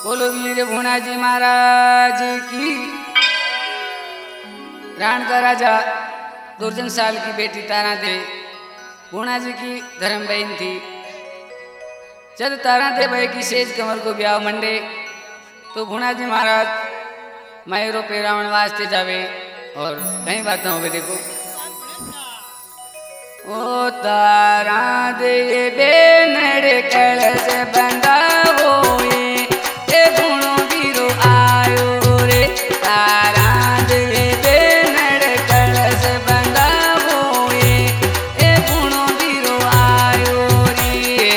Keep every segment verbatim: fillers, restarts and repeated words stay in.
बोलो वीर भुणाजी महाराज की। राण का राजा दुर्जन साल की बेटी तारा दे भुणाजी की धर्म बहन थी। जब तारा दे भाई की सेज कमर को ब्याह मंडे तो भुणाजी महाराज मायरो पे रावण वास्ते जावे और कई बातें हो गई। देखो ओ तारा दे बेनड़ कलश बंदा होए ए गुणो वीरो आयो रे। तारा दे बेनड़ कलश बंदा होए ए गुणो वीरो आयो रे।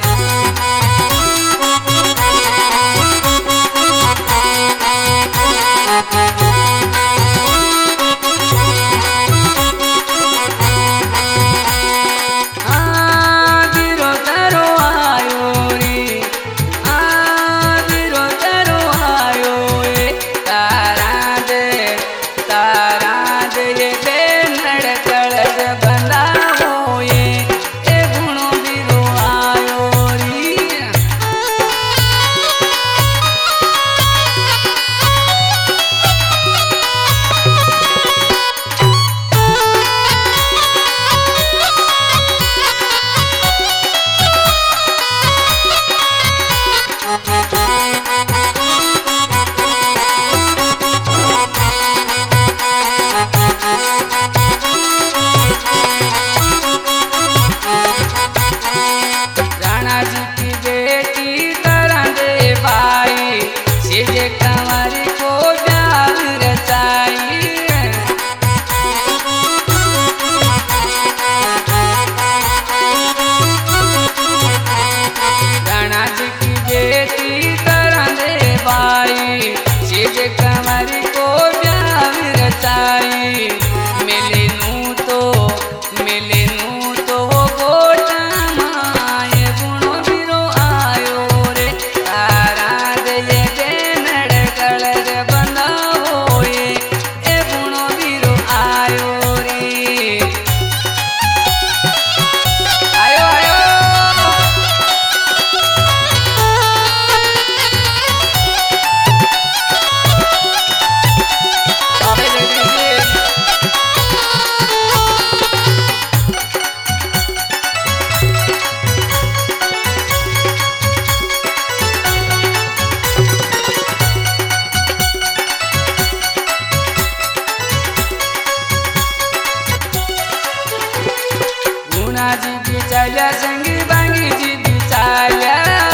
भुणाजी भी चाल्या संगी बांगी जी भी चाल्या।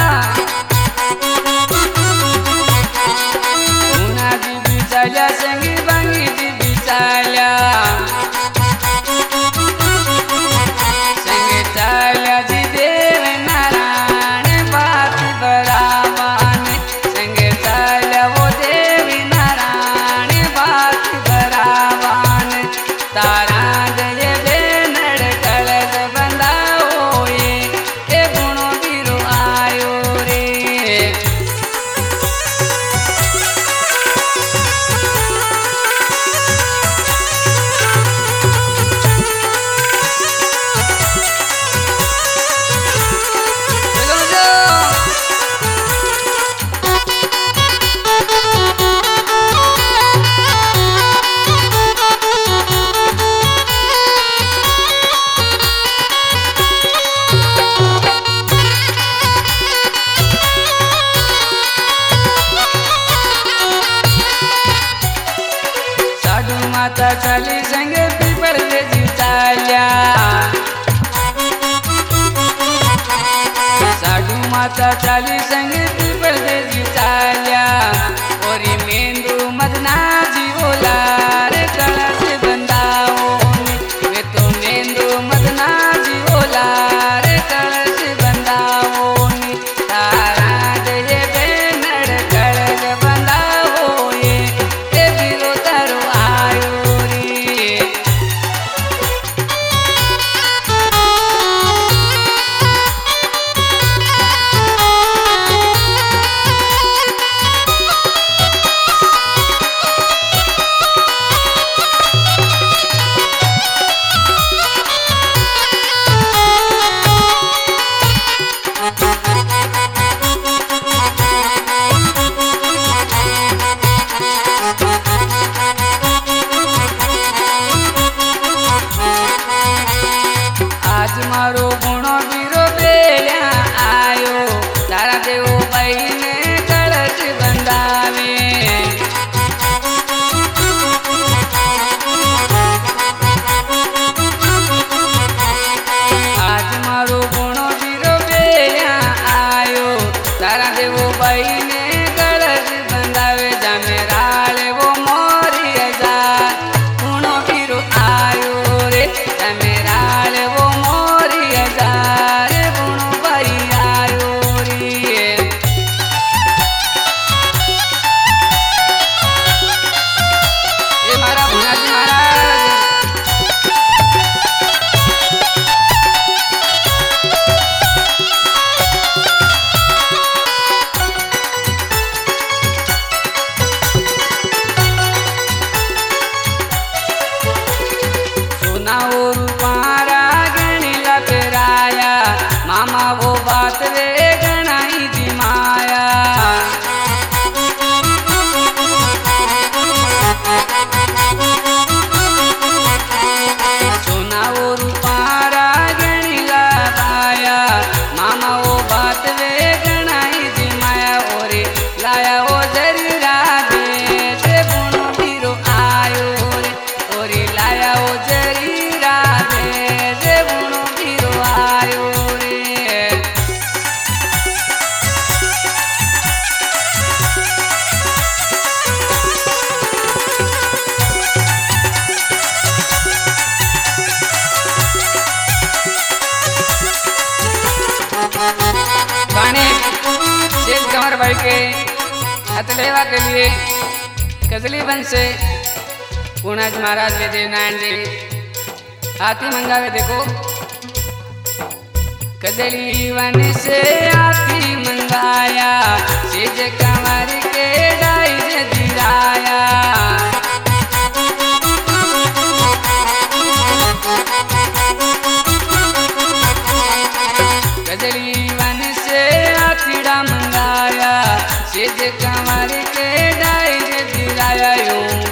भुणाजी भी चाल्या संगी बांगी जी भी चाल्या। संगे चाल्या जी देव नारायण बात बरावन। संगे चाल्या वो देवी नारायण बात बरावन। तारा दे बेनड़ कलश बंदा होए ए गुणो वीरो आयो रे। साधु माता चाली संगे पीपल दे जी चाल्या। साधु माता चाली संगे पीपल दे जी चाल्या। और मेंदू मदना जी ओला रे कलश बंदाओ वे तो मेंदू मदना जी ओला रे कलश बंदाओ। तारा दे बेनड़ कलश बंदाओ ए वीरो तारो आयो रे। वो बात रे गणाई जी माया सोना वो रूपारा गणिला पाया मामा वो बात रे गणाई जी माया ओरे लाया वो जरीरा दे से गुणो बीरो आयो रे ओरे लाया वो जरीरा दे से गुणो बीरो आयो रे गाने शेष कंवर भाई के हथलेवा के लिए कजली बन से पूर्णाज महाराज वे देवनारायण जी हाथी मंगावे देखो कजली वन से हाथी मंगाया शेज कंवर के डाई दिलाया कजली वन से हाथीड़ा मंगाया शेज कंवर के डाई दिलाया यूं